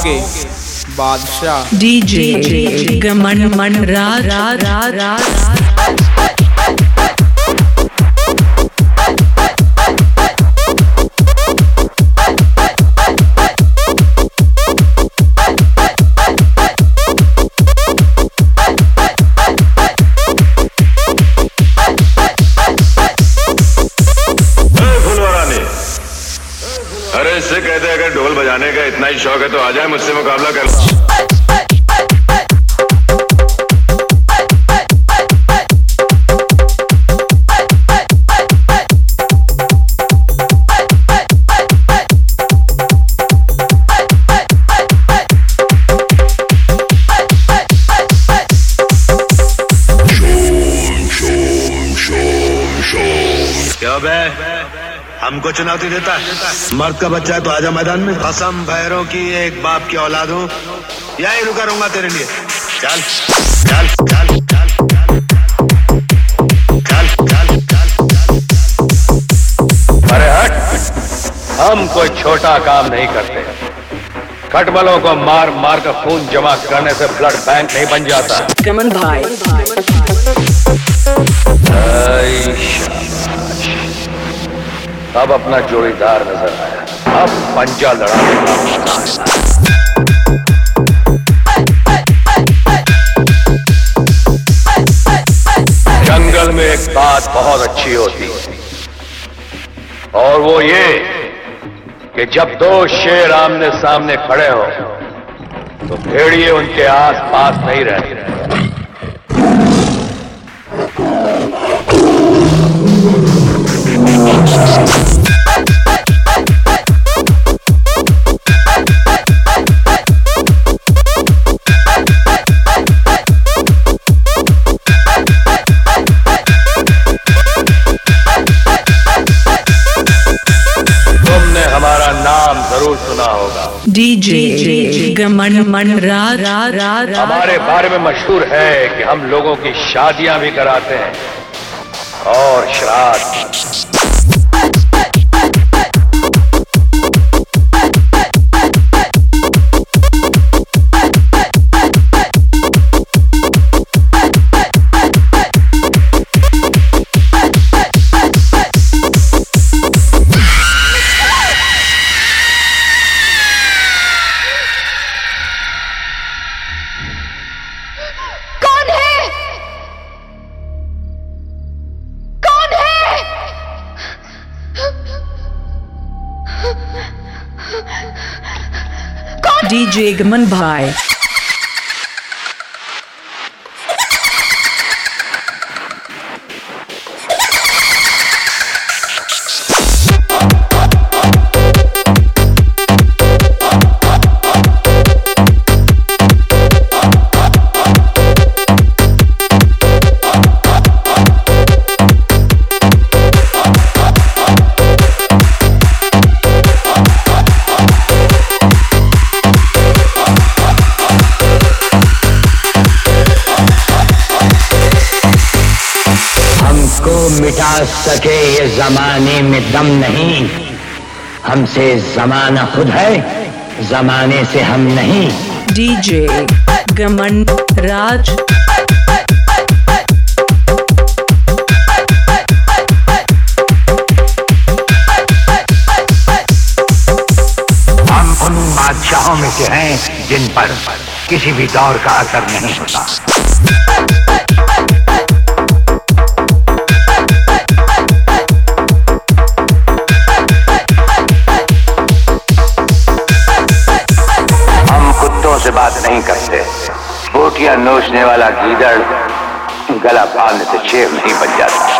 के बादशाह डीजे गमन मन रा रा रा रा अरे इससे कहते हैं अगर ढोल बजाने का इतना ही शौक है तो आ जाए मुझसे मुकाबला कर। क्या बे हमको चुनौती देता है? मर्द का बच्चा है तो आजा मैदान में। कसम भैरों की एक बाप की औलाद हूँ, यही रुका रहूंगा तेरे लिए। चल चल चल चल चल चल चल। अरे हट, हम कोई छोटा काम नहीं करते। खटमलों को मार मार कर खून जमा करने से ब्लड बैंक नहीं बन जाता। गमन भाई अब अपना जोड़ीदार नजर आया, अब पंजा लड़ाने का मजा आया। जंगल में एक बात बहुत अच्छी होती है और वो ये कि जब दो शेर आमने सामने खड़े हो तो भेड़िए उनके आस पास नहीं रहते। तुमने हमारा नाम जरूर सुना होगा, डीजे गमन मन रा रा रा रा। हमारे बारे में मशहूर है कि हम लोगों की शादियां भी कराते हैं और श्राद्ध। डीजे गमन भाई मिटा सके ये जमाने में दम नहीं, हमसे जमाना खुद है, जमाने से हम नहीं। डीजे गमन राज हम उन बादशाहों में से हैं जिन पर किसी भी दौर का असर नहीं होता। से बात नहीं करते, बोटियां नोचने वाला गीदड़ गला फाड़ने से शेर नहीं बन जाता।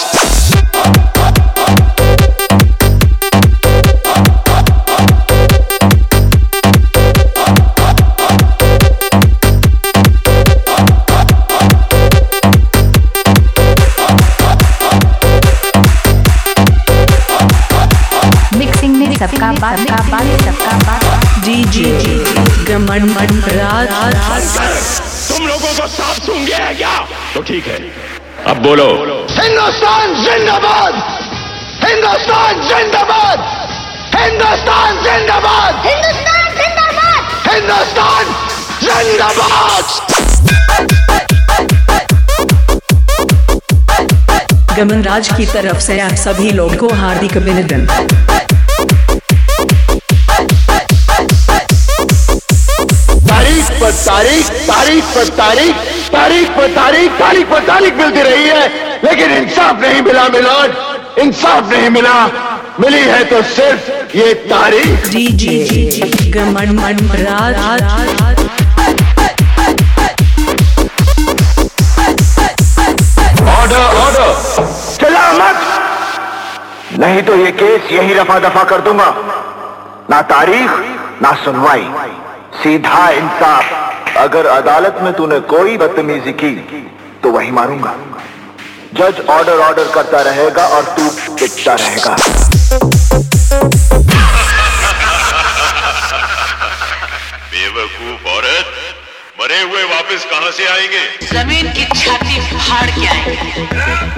मिक्सिंग में सबका बात डीजे गमन मन राज। तुम लोगों को सांप सूंघ गया है क्या? तो ठीक है, अब बोलो। हिंदुस्तान जिंदाबाद, हिंदुस्तान जिंदाबाद, हिंदुस्तान जिंदाबाद, हिंदुस्तान जिंदाबाद, हिंदुस्तान जिंदाबाद। गमन राज की तरफ से आप सभी लोगों को हार्दिक अभिनंदन। तारीख पर तारीख, तारीख पर तारीख, तारीख पर तारीख, तारीख पर तारीख मिलती रही है, लेकिन इंसाफ नहीं मिला मिलोड, इंसाफ नहीं मिला। मिली है तो सिर्फ ये तारीख। डीजे गमन राज। ऑर्डर ऑर्डर, चला मत, नहीं तो ये केस यही रफा दफा कर दूंगा। ना तारीख ना सुनवाई, सीधा इंसाफ। अगर अदालत में तूने कोई बदतमीजी की तो वही मारूंगा। जज ऑर्डर ऑर्डर करता रहेगा और तू पिटता रहेगा। बेवकूफ औरत, मरे हुए वापस कहां से आएंगे? जमीन की छाती फाड़ के आएंगे,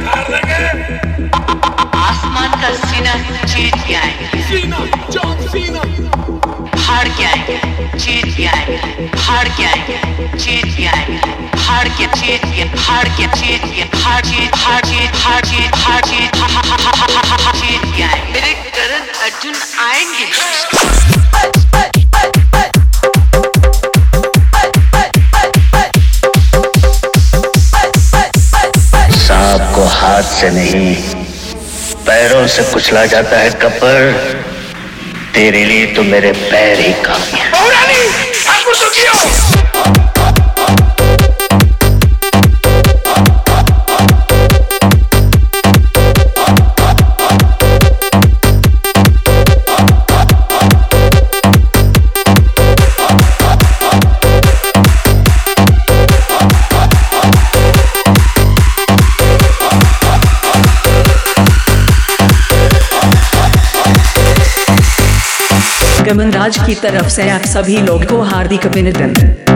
आसमान का सीना चीर के आएंगे, फाड़ के आएंगे, चीर के आएंगे, फाड़ के आएंगे, चीर के आएंगे, फाड़ के चीर के, फाड़ के चीर के, फाड़ चीर, फाड़ चीर, फाड़ चीर, फाड़ चीर, चीर के आएंगे। मेरे करण अर्जुन आएंगे। सांप को हाथ से नहीं पैरों से कुचला जाता है कपर। तेरे लिए तो मेरे पैर ही काफी हैं। गमन राज की तरफ से आप सभी लोगों को हार्दिक अभिनंदन।